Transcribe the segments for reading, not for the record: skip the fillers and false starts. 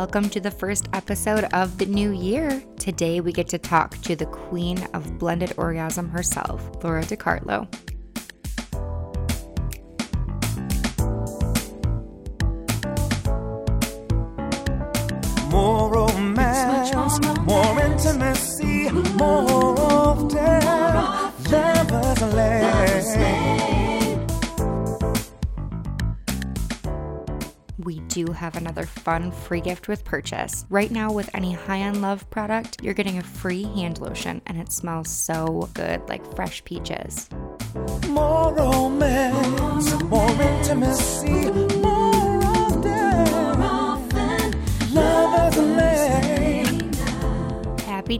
Welcome to the first episode of the new year. Today we get to talk to the queen of blended orgasm herself, Laura DiCarlo. More romance, more intimacy, more often, lovers lane. We do have another fun free gift with purchase. Right now with any High on Love product, you're getting a free hand lotion and it smells so good, like fresh peaches. More romance, more intimacy, more often, lovers lane. Happy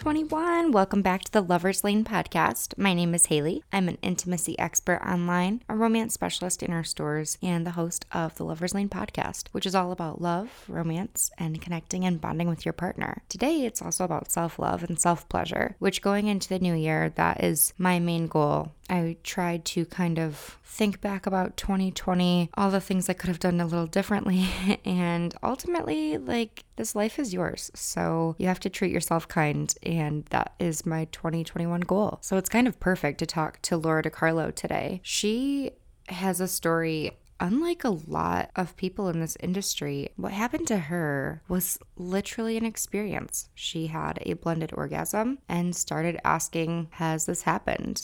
2021. Welcome back to the Lovers Lane podcast. My name is Haley. I'm an intimacy expert online, a romance specialist in our stores, and the host of the Lovers Lane podcast, which is all about love, romance, and connecting and bonding with your partner. Today, it's also about self-love and self-pleasure, which going into the new year, that is my main goal. I tried to kind of think back about 2020, all the things I could have done a little differently, and ultimately, this life is yours, so you have to treat yourself kind, and that is my 2021 goal. So it's kind of perfect to talk to Laura DiCarlo today. She has a story unlike a lot of people in this industry. What happened to her was literally an experience. She had a blended orgasm and started asking, has this happened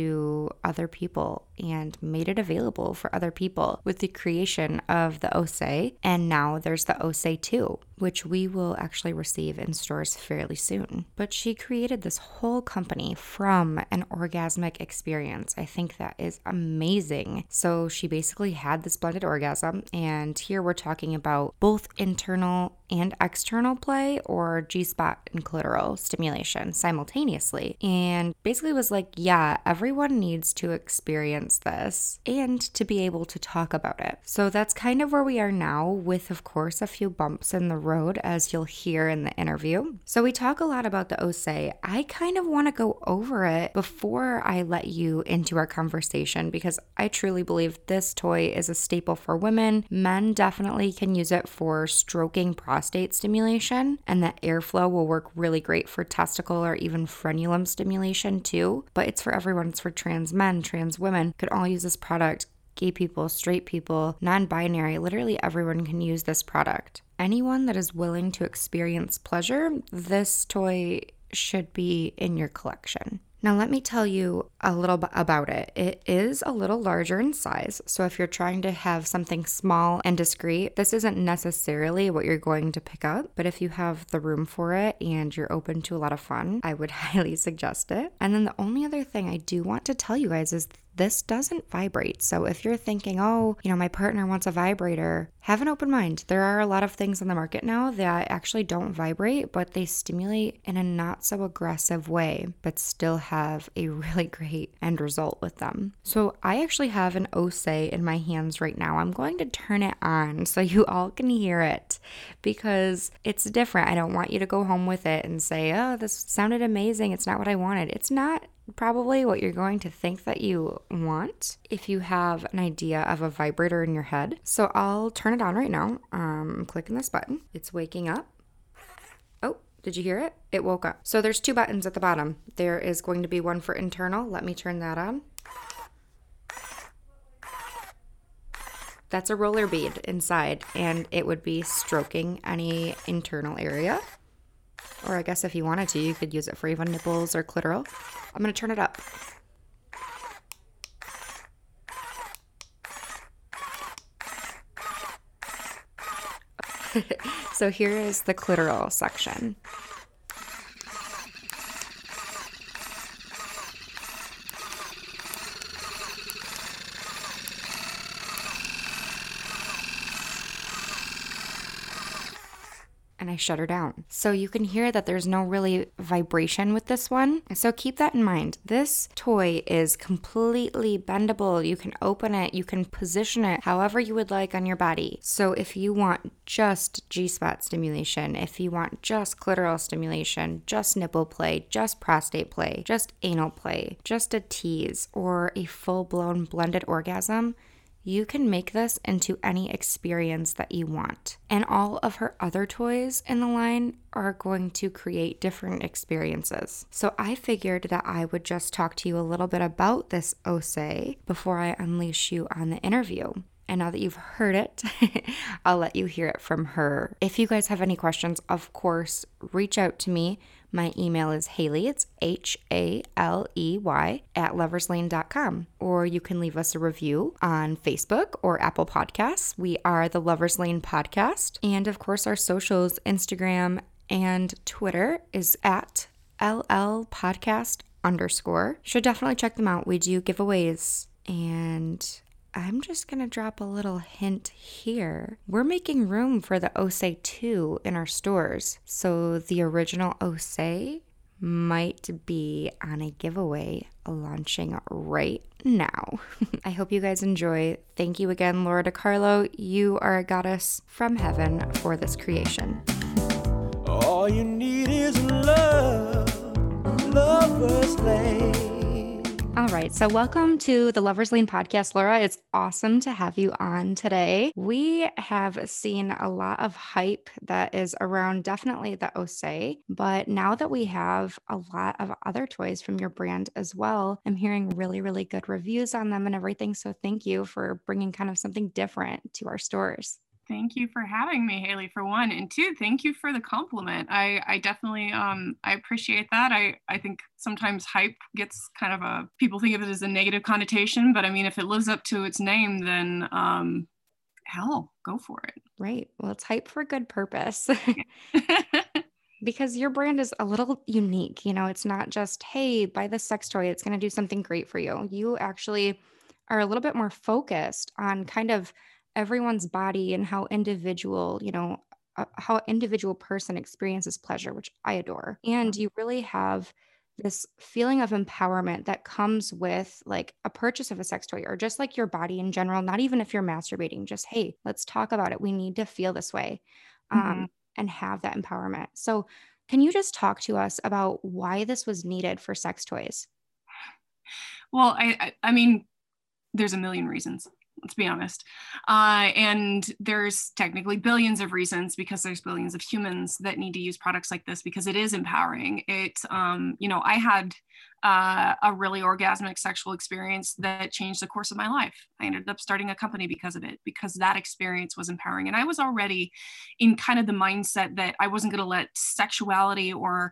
to other people, and made it available for other people with the creation of the Osé. And now there's the Osé 2, which we will actually receive in stores fairly soon. But she created this whole company from an orgasmic experience. I think that is amazing. So she basically had this blended orgasm, and here we're talking about both internal and external play, or G-spot and clitoral stimulation simultaneously. And basically was like, yeah, everyone needs to experience this and to be able to talk about it. So that's kind of where we are now, with, of course, a few bumps in the road, as you'll hear in the interview. So we talk a lot about the Osé. I kind of want to go over it before I let you into our conversation, because I truly believe this toy is a staple for women. Men definitely can use it for stroking prostate stimulation, and that airflow will work really great for testicle or even frenulum stimulation too. But it's for everyone. It's for trans men, trans women, could all use this product. Gay people, straight people, non-binary, literally everyone can use this product. Anyone that is willing to experience pleasure, this toy should be in your collection. Now, let me tell you a little bit about it. It is a little larger in size, so if you're trying to have something small and discreet, this isn't necessarily what you're going to pick up, but if you have the room for it and you're open to a lot of fun, I would highly suggest it. And then the only other thing I do want to tell you guys is this doesn't vibrate. So if you're thinking, oh, my partner wants a vibrator, have an open mind. There are a lot of things on the market now that actually don't vibrate, but they stimulate in a not so aggressive way, but still have a really great end result with them. So I actually have an Osé in my hands right now. I'm going to turn it on so you all can hear it, because it's different. I don't want you to go home with it and say, oh, this sounded amazing. It's not what I wanted. It's not probably what you're going to think that you want if you have an idea of a vibrator in your head. So I'll turn it on right now. I'm clicking this button. It's waking up. Oh, did you hear it? It woke up. So there's two buttons at the bottom. There is going to be one for internal. Let me turn that on. That's a roller bead inside, and it would be stroking any internal area. Or I guess if you wanted to, you could use it for even nipples or clitoral. I'm going to turn it up. So here is the clitoral section. And I shut her down. So you can hear that there's no really vibration with this one. So keep that in mind. This toy is completely bendable. You can open it, you can position it however you would like on your body. So if you want just G-spot stimulation, if you want just clitoral stimulation, just nipple play, just prostate play, just anal play, just a tease, or a full-blown blended orgasm, you can make this into any experience that you want. And all of her other toys in the line are going to create different experiences. So I figured that I would just talk to you a little bit about this Osé before I unleash you on the interview. And now that you've heard it, I'll let you hear it from her. If you guys have any questions, of course, reach out to me. My email is Haley, it's HALEY @loverslane.com. Or you can leave us a review on Facebook or Apple Podcasts. We are the Lovers Lane Podcast. And of course, our socials, Instagram and Twitter is at @LLpodcast_. Should definitely check them out. We do giveaways. And I'm just going to drop a little hint here. We're making room for the Osé 2 in our stores. So the original Osé might be on a giveaway launching right now. I hope you guys enjoy. Thank you again, Laura DiCarlo. You are a goddess from heaven for this creation. All you need is love, Lover's Lane. All right, so welcome to the Lovers Lane podcast, Laura. It's awesome to have you on today. We have seen a lot of hype that is around definitely the Osé, but now that we have a lot of other toys from your brand as well, I'm hearing really, really good reviews on them and everything. So thank you for bringing kind of something different to our stores. Thank you for having me, Haley, for one. And two, thank you for the compliment. I definitely, I appreciate that. I think sometimes hype gets kind of people think of it as a negative connotation, but I mean, if it lives up to its name, then hell, go for it. Right. Well, it's hype for good purpose. Because your brand is a little unique. You know, it's not just, hey, buy this sex toy, it's going to do something great for you. You actually are a little bit more focused on kind of everyone's body and how individual, how an individual person experiences pleasure, which I adore. And you really have this feeling of empowerment that comes with like a purchase of a sex toy or just like your body in general, not even if you're masturbating, just, hey, let's talk about it. We need to feel this way and have that empowerment. So can you just talk to us about why this was needed for sex toys? Well, I mean, there's a million reasons. Let's be honest. And there's technically billions of reasons because there's billions of humans that need to use products like this because it is empowering. I had a really orgasmic sexual experience that changed the course of my life. I ended up starting a company because of it, because that experience was empowering. And I was already in kind of the mindset that I wasn't going to let sexuality or,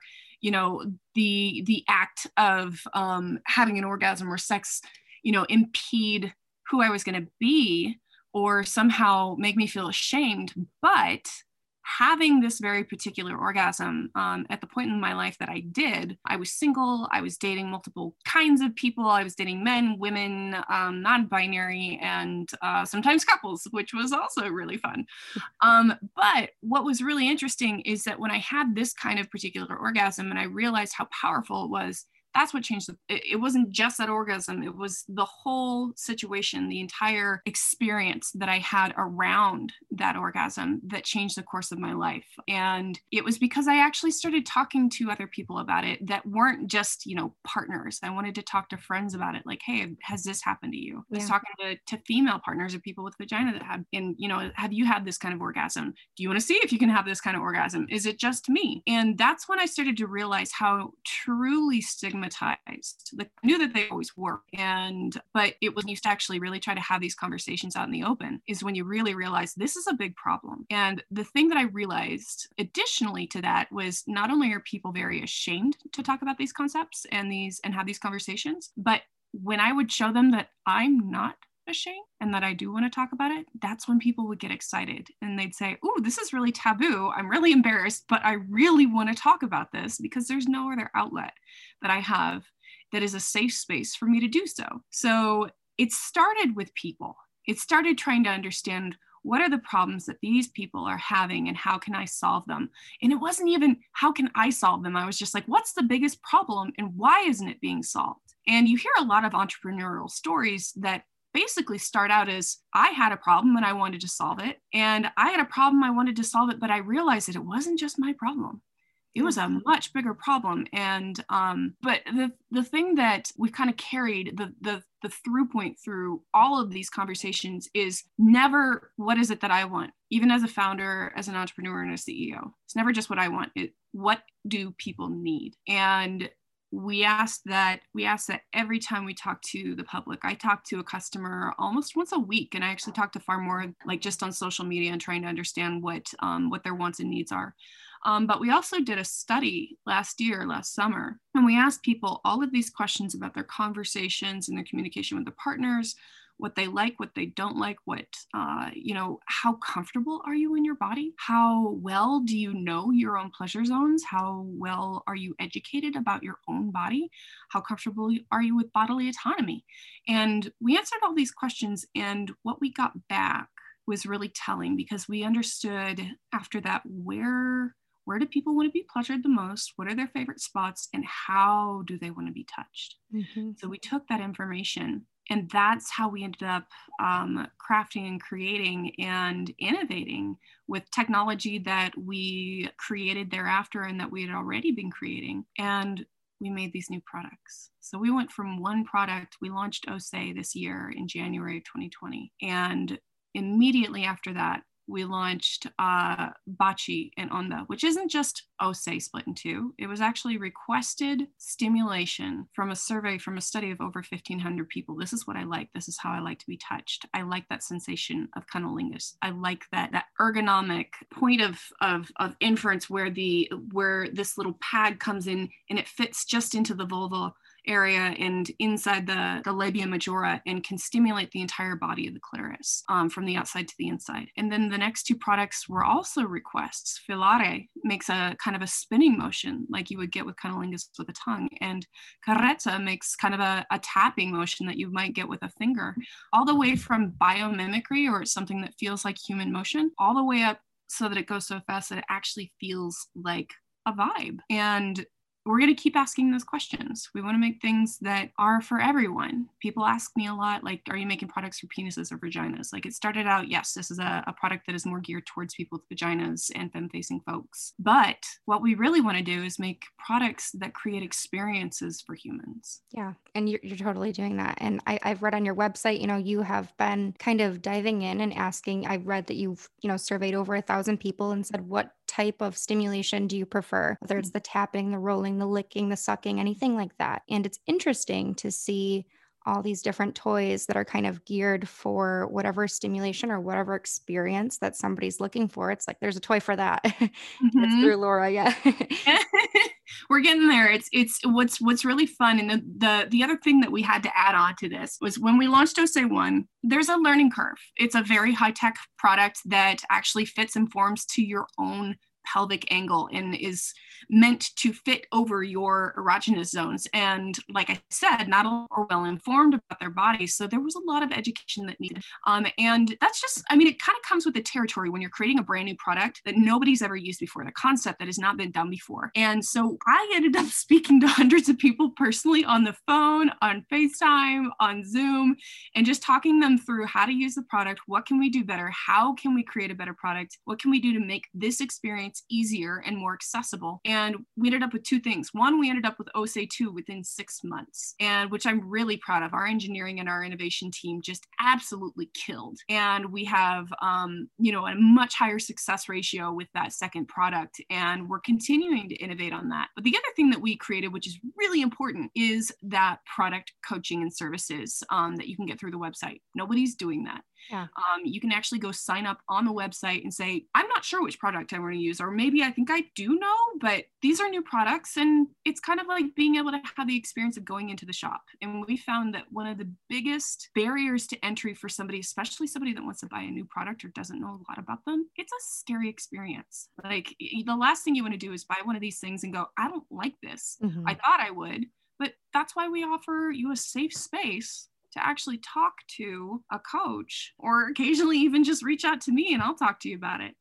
the act of having an orgasm or sex, impede who I was going to be or somehow make me feel ashamed. But having this very particular orgasm at the point in my life that I did, I was single, I was dating multiple kinds of people. I was dating men, women, non-binary, and sometimes couples, which was also really fun. But what was really interesting is that when I had this kind of particular orgasm and I realized how powerful it was, that's what changed. It wasn't just that orgasm. It was the whole situation, the entire experience that I had around that orgasm that changed the course of my life. And it was because I actually started talking to other people about it that weren't just, partners. I wanted to talk to friends about it. Like, hey, has this happened to you? I was talking to female partners or people with vagina that had, and, have you had this kind of orgasm? Do you want to see if you can have this kind of orgasm? Is it just me? And that's when I started to realize how truly stigmatized. I knew that they always were. But it was when you used to actually really try to have these conversations out in the open is when you really realize this is a big problem. And the thing that I realized additionally to that was not only are people very ashamed to talk about these concepts and have these conversations, but when I would show them that I'm not ashamed and that I do want to talk about it, that's when people would get excited and they'd say, "Oh, this is really taboo. I'm really embarrassed, but I really want to talk about this because there's no other outlet that I have that is a safe space for me to do so." So it started with people. It started trying to understand what are the problems that these people are having and how can I solve them? And it wasn't even how can I solve them? I was just like, what's the biggest problem and why isn't it being solved? And you hear a lot of entrepreneurial stories that basically start out as I had a problem and I wanted to solve it. And I had a problem, I wanted to solve it, but I realized that it wasn't just my problem. It was a much bigger problem. And but the thing that we've kind of carried, the through point through all of these conversations is never what is it that I want, even as a founder, as an entrepreneur, and a CEO. It's never just what I want. What do people need? And we asked that every time we talk to the public. I talk to a customer almost once a week, and I actually talk to far more, like just on social media and trying to understand what their wants and needs are. But we also did a study last summer, and we asked people all of these questions about their conversations and their communication with the partners, what they like, what they don't like, how comfortable are you in your body? How well do you know your own pleasure zones? How well are you educated about your own body? How comfortable are you with bodily autonomy? And we answered all these questions, and what we got back was really telling, because we understood after that, where do people want to be pleasured the most? What are their favorite spots, and how do they want to be touched? Mm-hmm. So we took that information, and that's how we ended up crafting and creating and innovating with technology that we created thereafter and that we had already been creating. And we made these new products. So we went from one product, we launched OSE this year in January of 2020. And immediately after that, we launched Bachi and Onda, which isn't just OSE split in two. It was actually requested stimulation from a survey, from a study of over 1,500 people. This is what I like. This is how I like to be touched. I like that sensation of cunnilingus. I like that ergonomic point of inference where this little pad comes in and it fits just into the vulva area and inside the labia majora and can stimulate the entire body of the clitoris from the outside to the inside. And then the next two products were also requests. Filare makes a kind of a spinning motion like you would get with cunnilingus with a tongue. And Carezza makes kind of a tapping motion that you might get with a finger, all the way from biomimicry, or something that feels like human motion, all the way up so that it goes so fast that it actually feels like a vibe. And we're going to keep asking those questions. We want to make things that are for everyone. People ask me a lot, like, are you making products for penises or vaginas? Like, it started out, yes, this is a product that is more geared towards people with vaginas and femme-facing folks. But what we really want to do is make products that create experiences for humans. Yeah, and you're totally doing that. And I've read on your website, you have been kind of diving in and asking. I read that you've, surveyed over 1,000 people and said, what type of stimulation do you prefer? Whether it's the tapping, the rolling, the licking, the sucking, anything like that. And it's interesting to see all these different toys that are kind of geared for whatever stimulation or whatever experience that somebody's looking for. It's like, there's a toy for that. Mm-hmm. It's through Laura. Yeah. We're getting there. It's what's really fun. And the other thing that we had to add on to this was when we launched OSE 1, there's a learning curve. It's a very high-tech product that actually fits and forms to your own pelvic angle and is meant to fit over your erogenous zones. And like I said, not all are well informed about their bodies. So there was a lot of education that needed. And that's just, it kind of comes with the territory when you're creating a brand new product that nobody's ever used before, the concept that has not been done before. And so I ended up speaking to hundreds of people personally on the phone, on FaceTime, on Zoom, and just talking them through how to use the product. What can we do better? How can we create a better product? What can we do to make this experience easier and more accessible? And we ended up with two things. One, we ended up with OSE 2 within 6 months, and which I'm really proud of. Our engineering and our innovation team just absolutely killed. And we have, a much higher success ratio with that second product. And we're continuing to innovate on that. But the other thing that we created, which is really important, is that product coaching and services that you can get through the website. Nobody's doing that. Yeah. You can actually go sign up on the website and say, I'm not sure which product I want to use, or maybe I think I do know, but these are new products. And it's kind of like being able to have the experience of going into the shop. And we found that one of the biggest barriers to entry for somebody, especially somebody that wants to buy a new product or doesn't know a lot about them, it's a scary experience. Like, the last thing you want to do is buy one of these things and go, I don't like this. Mm-hmm. I thought I would, but that's why we offer you a safe space to actually talk to a coach, or occasionally even just reach out to me and I'll talk to you about it.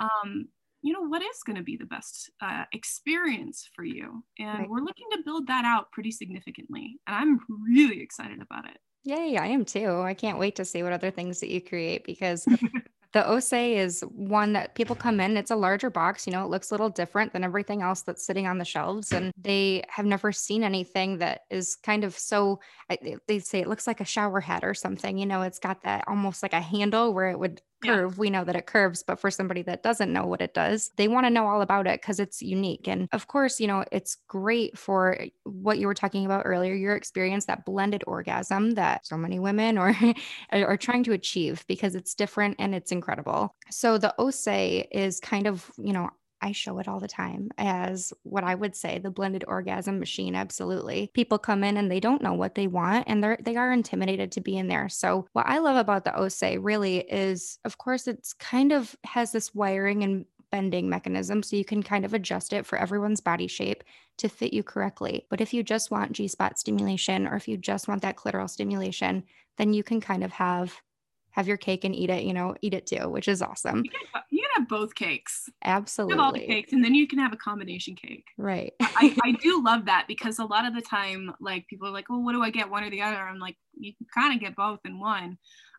What is going to be the best experience for you? And right. We're looking to build that out pretty significantly. And I'm really excited about it. Yay, I am too. I can't wait to see what other things that you create, because The Osei is one that people come in, it's a larger box, it looks a little different than everything else that's sitting on the shelves. And they have never seen anything that is kind of so, they say it looks like a shower head or something. It's got that almost like a handle where it would Yeah. curve. We know that it curves, but for somebody that doesn't know what it does, they want to know all about it because it's unique. And of course, it's great for what you were talking about earlier, your experience, that blended orgasm that so many women are trying to achieve because it's different and it's incredible. So the Osei is kind of, I show it all the time as what I would say the blended orgasm machine. Absolutely. People come in and they don't know what they want and they are intimidated to be in there. So what I love about the Osei really is, of course, it's kind of has this wiring and bending mechanism so you can kind of adjust it for everyone's body shape to fit you correctly. But if you just want G-spot stimulation or if you just want that clitoral stimulation, then you can kind of have your cake and eat it, eat it too, which is awesome. You can have both cakes. Absolutely. You have all the cakes and then you can have a combination cake. Right. I do love that because a lot of the time, like people are like, well, what do I get, one or the other? I'm like, you can kind of get both in one.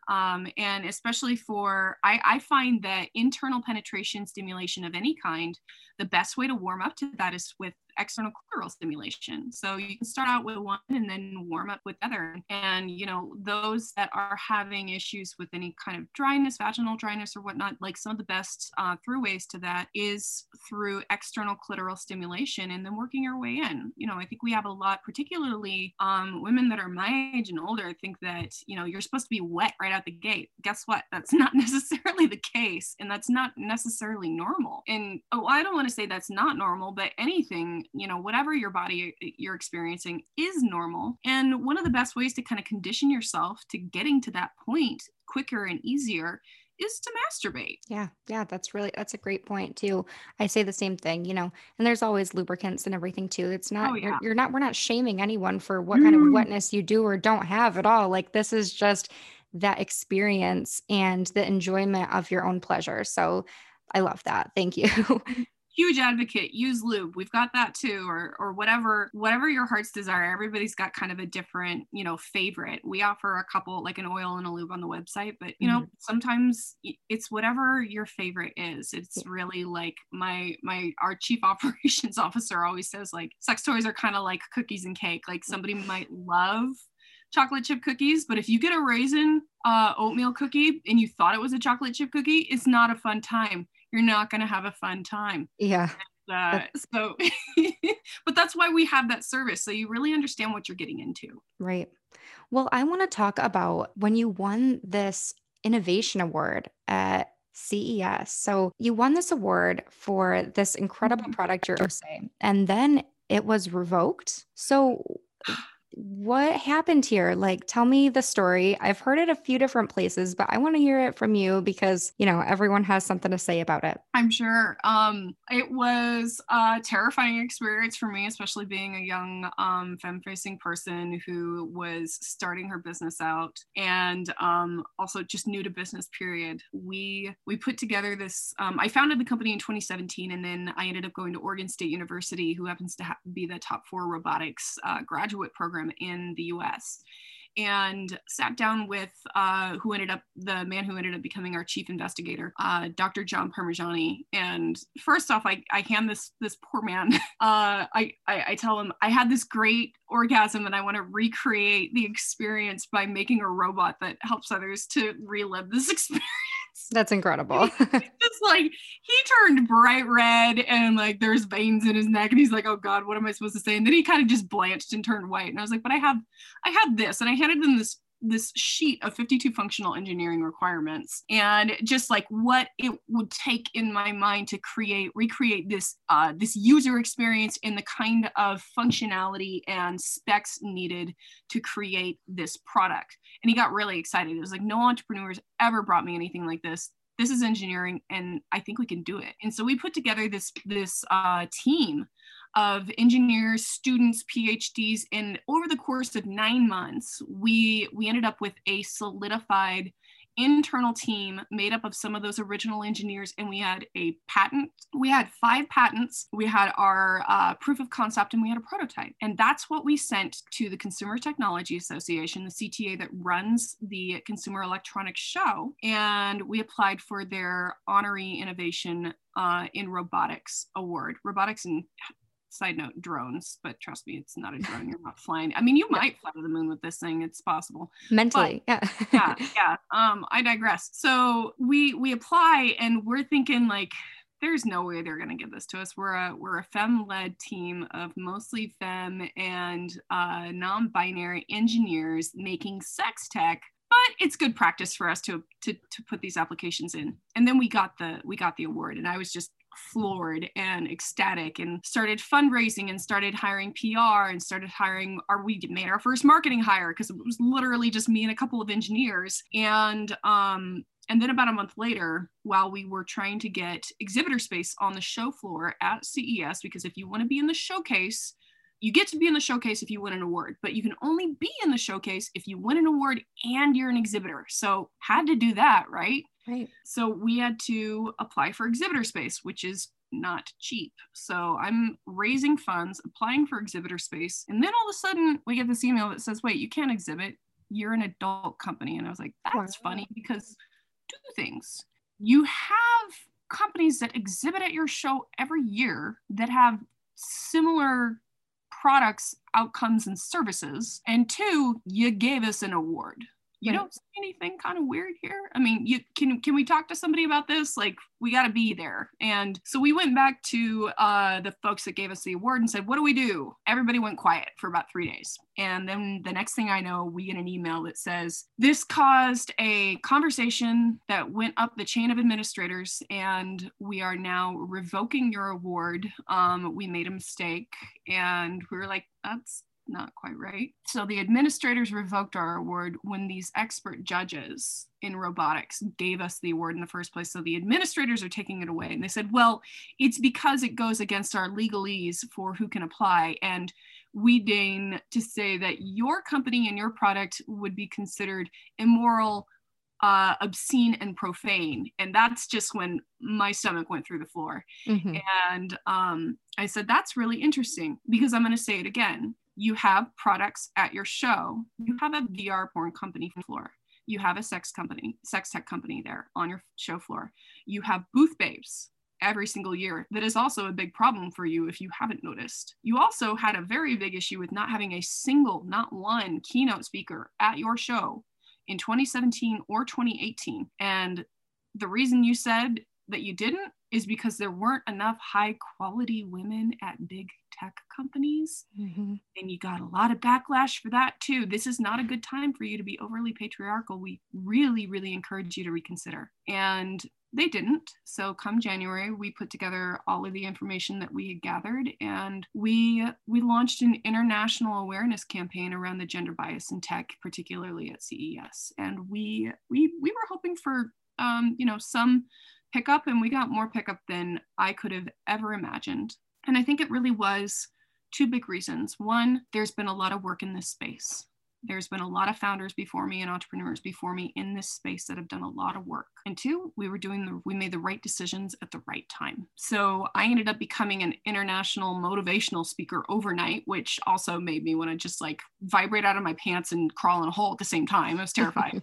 And especially I find that internal penetration stimulation of any kind, the best way to warm up to that is with external clitoral stimulation. So you can start out with one and then warm up with the other. And, those that are having issues with any kind of dryness, vaginal dryness or whatnot, like some of the best throughways to that is through external clitoral stimulation and then working your way in. I think we have a lot, particularly women that are my age and older, think that, you're supposed to be wet right out the gate. Guess what? That's not necessarily the case. And that's not necessarily normal. And I don't want to say that's not normal, but anything, whatever your body you're experiencing is normal. And one of the best ways to kind of condition yourself to getting to that point quicker and easier is to masturbate. Yeah. That's a great point too. I say the same thing, and there's always lubricants and everything too. It's not, Oh, yeah. we're not shaming anyone for what kind of wetness you do or don't have at all. Like this is just that experience and the enjoyment of your own pleasure. So I love that. Thank you. Huge advocate, use lube. We've got that too, or whatever your heart's desire. Everybody's got kind of a different, favorite. We offer a couple, like an oil and a lube on the website, but sometimes it's whatever your favorite is. It's really like our chief operations officer always says, like, sex toys are kind of like cookies and cake. Like somebody might love chocolate chip cookies, but if you get a raisin oatmeal cookie and you thought it was a chocolate chip cookie, it's not a fun time. You're not going to have a fun time. Yeah. But that's why we have that service. So you really understand what you're getting into. Right. Well, I want to talk about when you won this innovation award at CES. So you won this award for this incredible product, your Osei, and then it was revoked. So what happened here? Like, tell me the story. I've heard it a few different places, but I want to hear it from you because, everyone has something to say about it. I'm sure. It was a terrifying experience for me, especially being a young femme-facing person who was starting her business out and also just new to business, period. We put together this, I founded the company in 2017, and then I ended up going to Oregon State University, who happens to be the top 4 robotics graduate program in the US, and sat down with the man who ended up becoming our chief investigator, Dr. John Parmigiani. And first off, I hand this poor man, I tell him, I had this great orgasm and I want to recreate the experience by making a robot that helps others to relive this experience. That's incredible. Just like, he turned bright red and like there's veins in his neck and he's like, oh God, what am I supposed to say? And then he kind of just blanched and turned white. And I was like, but I have this. And I handed him this sheet of 52 functional engineering requirements and just like what it would take in my mind to recreate this user experience in the kind of functionality and specs needed to create this product. And he got really excited. It was like, no entrepreneurs ever brought me anything like this. This is engineering and I think we can do it. And so we put together this team of engineers, students, PhDs, and over the course of 9 months, we ended up with a solidified internal team made up of some of those original engineers, and we had a patent. We had 5 patents. We had our proof of concept, and we had a prototype. And that's what we sent to the Consumer Technology Association, the CTA that runs the Consumer Electronics Show. And we applied for their Honorary Innovation in Robotics Award. Robotics and, side note, drones, but trust me, it's not a drone. You're not flying. I mean, you might fly to the moon with this thing. It's possible. Mentally, but, yeah. I digress. So we apply, and we're thinking like, there's no way they're going to give this to us. We're a femme-led team of mostly femme and non-binary engineers making sex tech. But it's good practice for us to put these applications in. And then we got the award, and I was just floored and ecstatic, and started fundraising and started hiring PR and started hiring we made our first marketing hire, because it was literally just me and a couple of engineers. And then about a month later, while we were trying to get exhibitor space on the show floor at CES, because if you want to be in the showcase, you get to be in the showcase if you win an award, but you can only be in the showcase if you win an award and you're an exhibitor. So had to do that, right? Right. So we had to apply for exhibitor space, which is not cheap. So I'm raising funds, applying for exhibitor space. And then all of a sudden we get this email that says, wait, you can't exhibit. You're an adult company. And I was like, that's funny, because 2 things. You have companies that exhibit at your show every year that have similar products, outcomes, and services. And 2, you gave us an award. You don't see anything kind of weird here? I mean, can we talk to somebody about this? Like, we got to be there. And so we went back to the folks that gave us the award and said, what do we do? Everybody went quiet for about 3 days. And then the next thing I know, we get an email that says, this caused a conversation that went up the chain of administrators, and we are now revoking your award. We made a mistake. And we were like, that's not quite right. So the administrators revoked our award when these expert judges in robotics gave us the award in the first place. So the administrators are taking it away. And they said, well, it's because it goes against our legalese for who can apply. And we deign to say that your company and your product would be considered immoral, obscene, and profane. And that's just when my stomach went through the floor. Mm-hmm. And I said, that's really interesting, because I'm going to say it again. You have products at your show. You have a VR porn company floor. You have a sex tech company there on your show floor. You have booth babes every single year. That is also a big problem for you if you haven't noticed. You also had a very big issue with not having a single, not one keynote speaker at your show in 2017 or 2018. And the reason you said that you didn't is because there weren't enough high quality women at big tech companies. Mm-hmm. And you got a lot of backlash for that too. This is not a good time for you to be overly patriarchal. We really, really encourage you to reconsider. And they didn't. So come January, we put together all of the information that we had gathered, and we launched an international awareness campaign around the gender bias in tech, particularly at CES. And we were hoping for some pickup, and we got more pickup than I could have ever imagined. And I think it really was 2 big reasons. One, there's been a lot of work in this space. There's been a lot of founders before me and entrepreneurs before me in this space that have done a lot of work. And 2, we made the right decisions at the right time. So I ended up becoming an international motivational speaker overnight, which also made me want to just like vibrate out of my pants and crawl in a hole at the same time. I was terrified.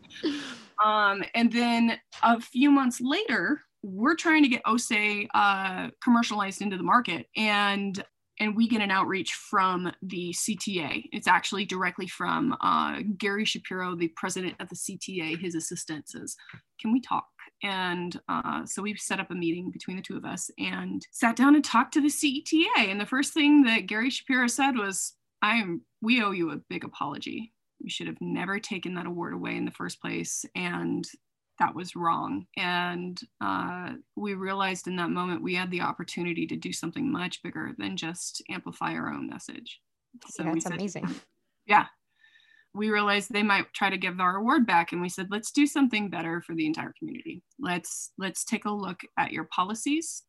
And then a few months later, we're trying to get OSE commercialized into the market. And we get an outreach from the CTA. It's actually directly from Gary Shapiro, the president of the CTA. His assistant says, can we talk? And so we set up a meeting between the 2 of us and sat down and talked to the CTA. And the first thing that Gary Shapiro said was, we owe you a big apology. We should have never taken that award away in the first place. And that was wrong. And we realized in that moment we had the opportunity to do something much bigger than just amplify our own message. So that's amazing. Yeah. We realized they might try to give our award back, and we said, let's do something better for the entire community. Let's take a look at your policies.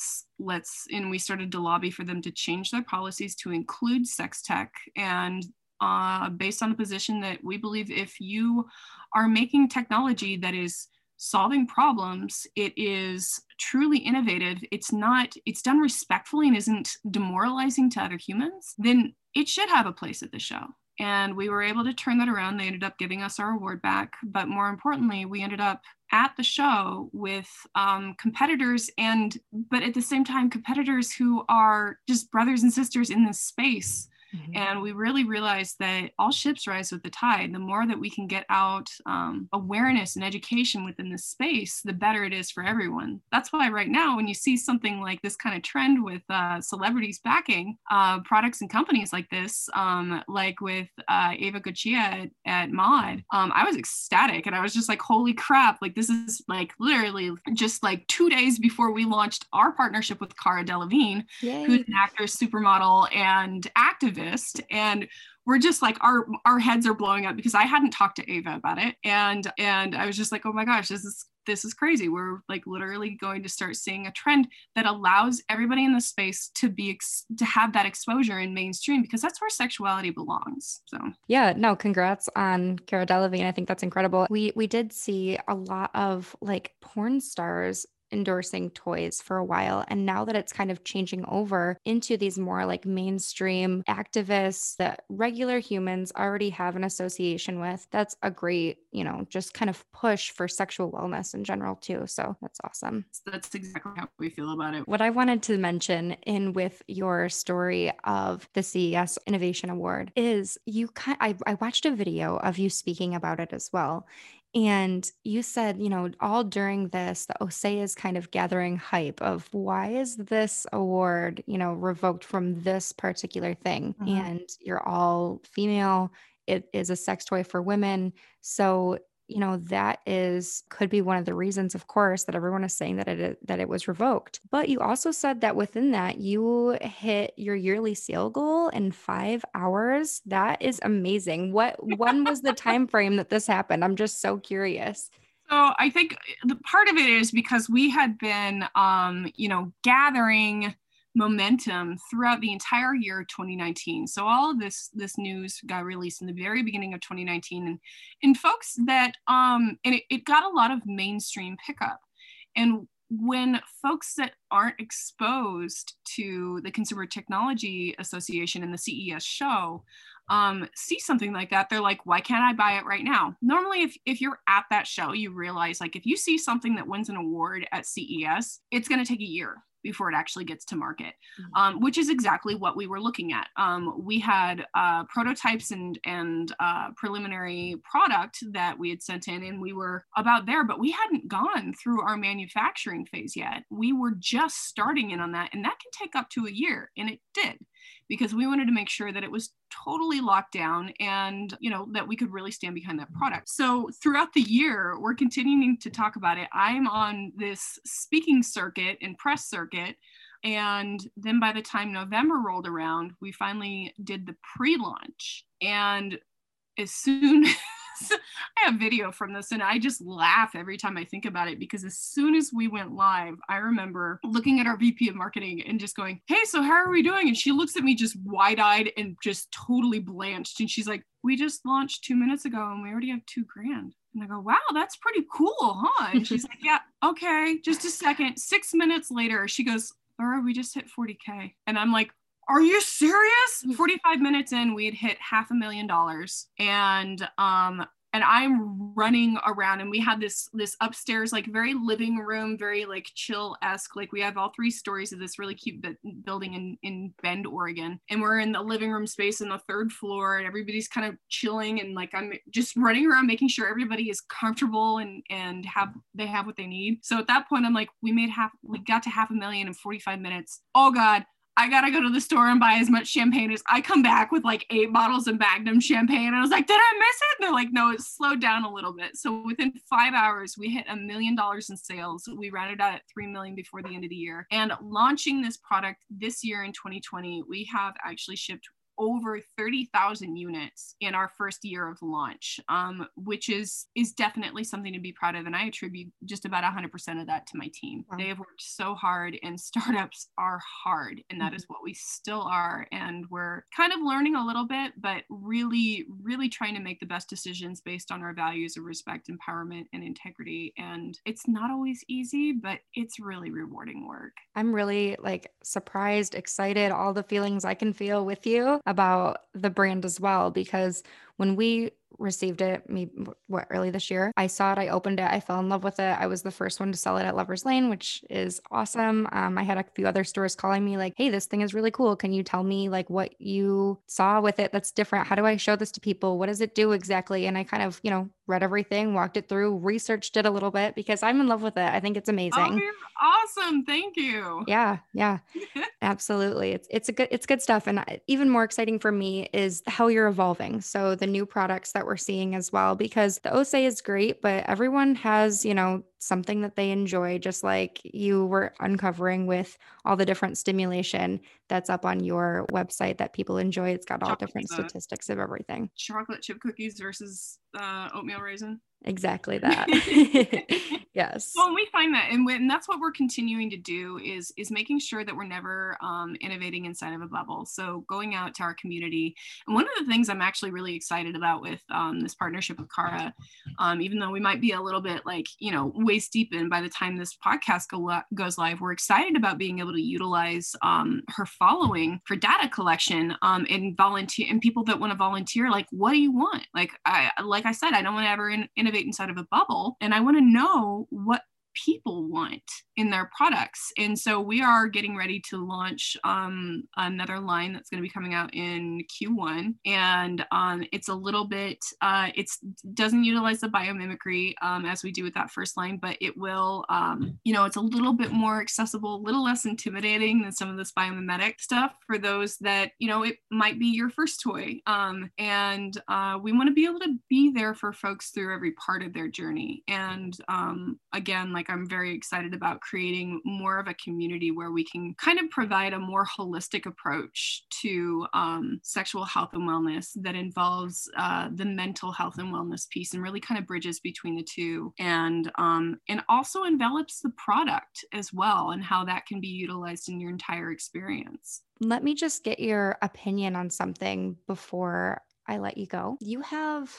And we started to lobby for them to change their policies to include sex tech. And based on the position that we believe if you are making technology that is solving problems, it is truly innovative, it's done respectfully and isn't demoralizing to other humans, then it should have a place at the show. And we were able to turn that around. They ended up giving us our award back. But more importantly, we ended up at the show with competitors, but at the same time, competitors who are just brothers and sisters in this space. Mm-hmm. And we really realized that all ships rise with the tide. The more that we can get out awareness and education within this space, the better it is for everyone. That's why right now, when you see something like this kind of trend with celebrities backing products and companies like this, like with Ava Guccia at Mod, I was ecstatic. And I was just like, holy crap, like this is like literally just like 2 days before we launched our partnership with Cara Delevingne, who's an actress, supermodel, and activist. And we're just like, our heads are blowing up because I hadn't talked to Ava about it. And I was just like, oh my gosh, this is crazy. We're like literally going to start seeing a trend that allows everybody in the space to have that exposure in mainstream, because that's where sexuality belongs. So yeah, no, congrats on Cara Delevingne. I think that's incredible. We did see a lot of like porn stars endorsing toys for a while. And now that it's kind of changing over into these more like mainstream activists that regular humans already have an association with, that's a great, just kind of push for sexual wellness in general too. So that's awesome. That's exactly how we feel about it. What I wanted to mention with your story of the CES Innovation Award is I watched a video of you speaking about it as well. And you said, all during this, the OSEA is kind of gathering hype of why is this award, revoked from this particular thing? Mm-hmm. And you're all female. It is a sex toy for women. So, that could be one of the reasons, of course, that everyone is saying that it was revoked. But you also said that within that, you hit your yearly sale goal in 5 hours. That is amazing. When was the time frame that this happened? I'm just so curious. So I think the part of it is because we had been, gathering momentum throughout the entire year of 2019. So all of this news got released in the very beginning of 2019, and folks that and it got a lot of mainstream pickup. And when folks that aren't exposed to the Consumer Technology Association and the CES show see something like that, they're like, why can't I buy it right now? Normally, if you're at that show, you realize like if you see, something that wins an award at CES, it's going to take a year before it actually gets to market, which is exactly what we were looking at. We had prototypes and preliminary product that we had sent in, and we were about there, but we hadn't gone through our manufacturing phase yet. We were just starting in on that, and that can take up to a year, and it did, because we wanted to make sure that it was totally locked down and, that we could really stand behind that product. So throughout the year, we're continuing to talk about it. I'm on this speaking circuit and press circuit. And then by the time November rolled around, we finally did the pre-launch. And as soon I have video from this, and I just laugh every time I think about it, because as soon as we went live, I remember looking at our VP of marketing and just going, hey, so how are we doing? And she looks at me just wide-eyed and just totally blanched. And she's like, we just launched 2 minutes ago and we already have $2,000. And I go, wow, that's pretty cool, huh? And she's like, yeah, okay, just a second. 6 minutes later, she goes, Laura, we just hit 40K. And I'm like, are you serious? 45 minutes in, we had hit $500,000. And I'm running around, and we had this upstairs, like very living room, very like chill-esque. Like we have all 3 stories of this really cute building in Bend, Oregon. And we're in the living room space on the 3rd floor, and everybody's kind of chilling. And like, I'm just running around making sure everybody is comfortable and they have what they need. So at that point, I'm like, we got to $500,000 in 45 minutes. Oh God. I gotta go to the store and buy as much champagne as I come back with like 8 bottles of Magnum champagne. And I was like, did I miss it? And they're like, no, it slowed down a little bit. So within 5 hours, we hit $1 million in sales. We rounded out at 3 million before the end of the year. And launching this product this year in 2020, we have actually shipped over 30,000 units in our first year of launch, which is definitely something to be proud of. And I attribute just about 100% of that to my team. Wow. They have worked so hard, and startups are hard, and that is what we still are. And we're kind of learning a little bit, but really, really trying to make the best decisions based on our values of respect, empowerment, and integrity. And it's not always easy, but it's really rewarding work. I'm really like surprised, excited, all the feelings I can feel with you about the brand as well, because when we received it early this year, I saw it, I opened it, I fell in love with it. I was the first one to sell it at Lovers Lane, which is awesome. I had a few other stores calling me like, hey, this thing is really cool. Can you tell me like what you saw with it that's different? How do I show this to people? What does it do exactly? And I kind of, read everything, walked it through, researched it a little bit because I'm in love with it. I think it's amazing. Oh, you're awesome. Thank you. Yeah. Absolutely. It's good stuff. And even more exciting for me is how you're evolving. So the new products that we're seeing as well, because the Osé is great, but everyone has, something that they enjoy, just like you were uncovering with all the different stimulation that's up on your website that people enjoy. It's got all different statistics of everything. Chocolate chip cookies versus oatmeal raisin. Exactly that. Yes. Well, we find that, and that's what we're continuing to do is making sure that we're never innovating inside of a bubble. So going out to our community, and one of the things I'm actually really excited about with this partnership with Cara, even though we might be a little bit like waist deep in by the time this podcast goes live, we're excited about being able to utilize her following for data collection and volunteer, and people that want to volunteer. Like, what do you want? Like I said, I don't want to ever innovate inside of a bubble, and I want to know what people want in their products. And so we are getting ready to launch another line that's going to be coming out in Q1. And it's a little bit, it doesn't utilize the biomimicry as we do with that first line, but it will, it's a little bit more accessible, a little less intimidating than some of this biomimetic stuff for those that, it might be your first toy. And we want to be able to be there for folks through every part of their journey. And again, like I'm very excited about creating more of a community where we can kind of provide a more holistic approach to sexual health and wellness that involves the mental health and wellness piece and really kind of bridges between the two, and also envelops the product as well and how that can be utilized in your entire experience. Let me just get your opinion on something before I let you go. You have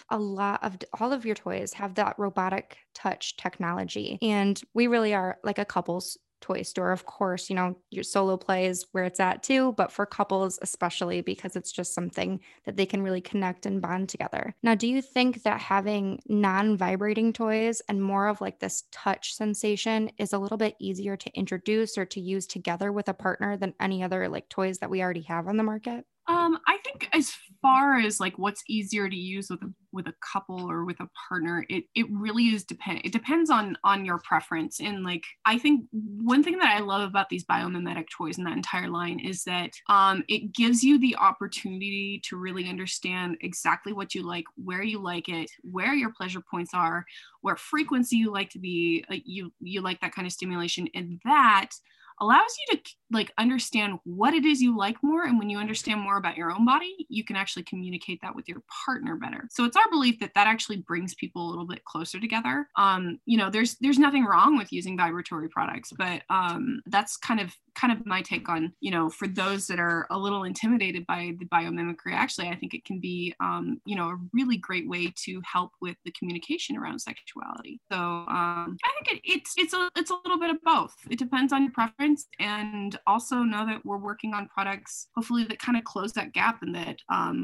all of your toys have that robotic touch technology, and we really are like a couples toy store. Of course, your solo play is where it's at too, but for couples especially, because it's just something that they can really connect and bond together. Now, do you think that having non-vibrating toys and more of like this touch sensation is a little bit easier to introduce or to use together with a partner than any other like toys that we already have on the market? I think as far as like what's easier to use with a couple or with a partner, it really is it depends on your preference. And like, I think one thing that I love about these biomimetic toys and that entire line is that it gives you the opportunity to really understand exactly what you like, where you like it, where your pleasure points are, where frequency you like to be, you like that kind of stimulation, and that allows you to like understand what it is you like more. And when you understand more about your own body, you can actually communicate that with your partner better. So it's our belief that actually brings people a little bit closer together. There's nothing wrong with using vibratory products, but that's kind of my take on, for those that are a little intimidated by the biomimicry. Actually, I think it can be, a really great way to help with the communication around sexuality. So I think it's a little bit of both. It depends on your preference, and also know that we're working on products, hopefully, that kind of close that gap and that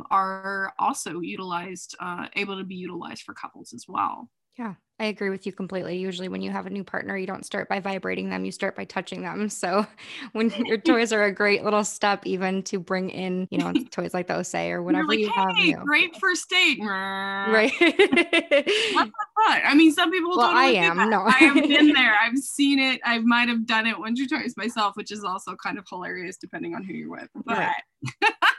are also able to be utilized for couples as well. Yeah, I agree with you completely. Usually when you have a new partner, you don't start by vibrating them, you start by touching them. So when your toys are a great little step even to bring in, toys like the Osé or whatever you have. Hey, great first date. Right. What? I mean, some people well, totally I am. that. No. I have been there. I've seen it. I might have done it once or twice myself, which is also kind of hilarious depending on who you're with. But right.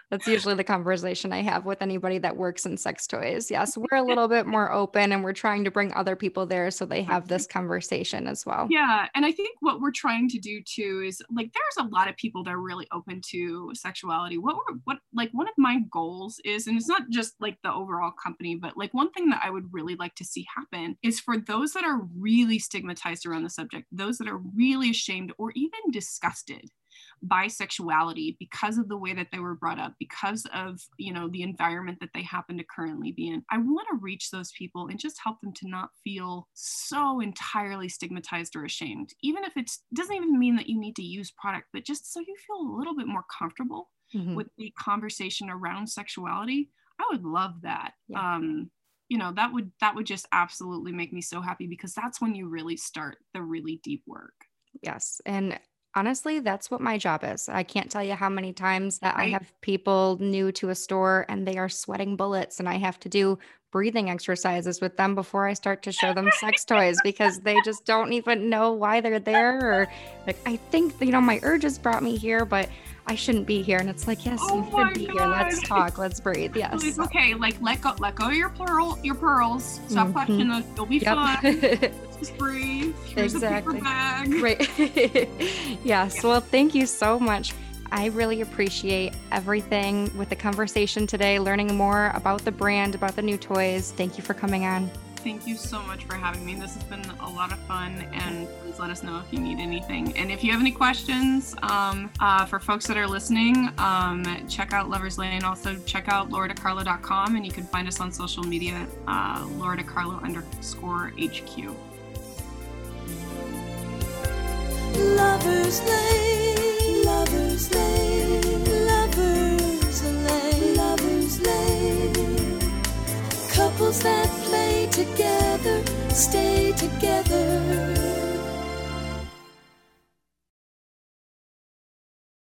That's usually the conversation I have with anybody that works in sex toys. Yes, we're a little bit more open and we're trying to bring other people there so they have this conversation as well. Yeah. And I think what we're trying to do too is like, there's a lot of people that are really open to sexuality. What one of my goals is, and it's not just like the overall company, but like one thing that I would really like to see happen is for those that are really stigmatized around the subject, those that are really ashamed or even disgusted by sexuality because of the way that they were brought up, because of, you know, the environment that they happen to currently be in. I want to reach those people and just help them to not feel so entirely stigmatized or ashamed, even if it doesn't even mean that you need to use product, but just so you feel a little bit more comfortable with the conversation around sexuality. I would love that. Yeah. You know, that would just absolutely make me so happy, because that's when you really start the really deep work. Yes. And honestly, that's what my job is. I can't tell you how many times that I have people new to a store and they are sweating bullets and I have to do breathing exercises with them before I start to show them sex toys, because they just don't even know why they're there. Or like, I think, you know, my urges brought me here, but I shouldn't be here. And it's like, yes, you should be here. Let's talk. Let's breathe. Yes. It's okay. Like let go of your pearls. Stop clutching those. You'll be fine. Let's just breathe. Here's a paper bag. Right. Yes. Well, thank you so much. I really appreciate everything with the conversation today, learning more about the brand, about the new toys. Thank you for coming on. Thank you so much for having me. This has been a lot of fun, and please let us know if you need anything. And if you have any questions for folks that are listening, check out Lovers Lane. Also check out lauradcarlo.com, and you can find us on social media, lauradcarlo_HQ. Lovers Lane, Lovers Lane, Lovers Lane, Lovers Lane. Couples that play together stay